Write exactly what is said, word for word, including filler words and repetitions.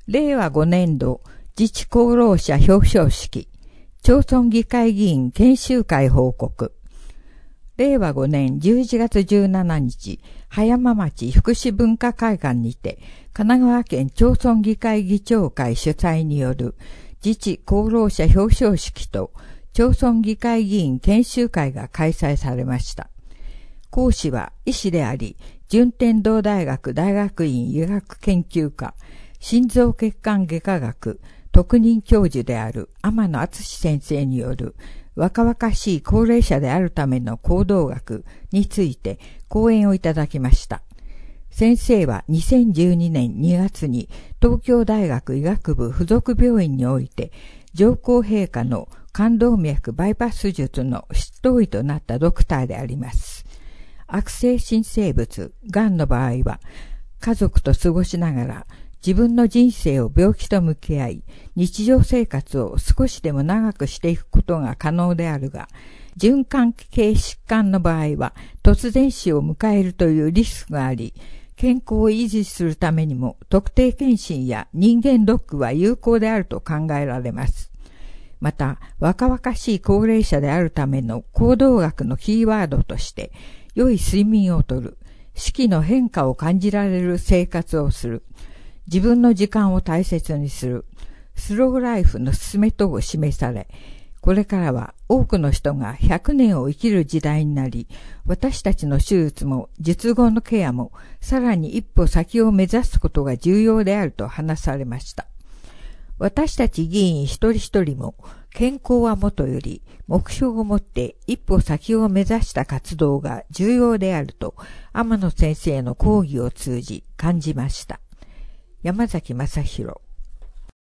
れいわごねんど自治功労者表彰式、町村議会議員研修会報告。れいわごねんじゅういちがつじゅうしちにち、葉山町福祉文化会館にて、神奈川県町村議会議長会主催による自治功労者表彰式と町村議会議員研修会が開催されました。講師は医師であり、順天堂大学大学院医学研究科、心臓血管外科学特任教授である天野敦先生による若々しい高齢者であるための行動学について講演をいただきました。先生はにせんじゅうにねんにがつに東京大学医学部附属病院において上皇陛下の冠動脈バイパス術の執刀医となったドクターであります。悪性新生物、がんの場合は家族と過ごしながら自分の人生を病気と向き合い、日常生活を少しでも長くしていくことが可能であるが、循環器系疾患の場合は突然死を迎えるというリスクがあり、健康を維持するためにも特定健診や人間ドックは有効であると考えられます。また、若々しい高齢者であるための行動学のキーワードとして、良い睡眠をとる、四季の変化を感じられる生活をする、自分の時間を大切にする、スローライフの勧め等を示され、これからは多くの人がひゃくねんを生きる時代になり、私たちの手術も術後のケアもさらに一歩先を目指すことが重要であると話されました。私たち議員一人一人も健康はもとより目標を持って一歩先を目指した活動が重要であると天野先生の講義を通じ感じました。山崎正弘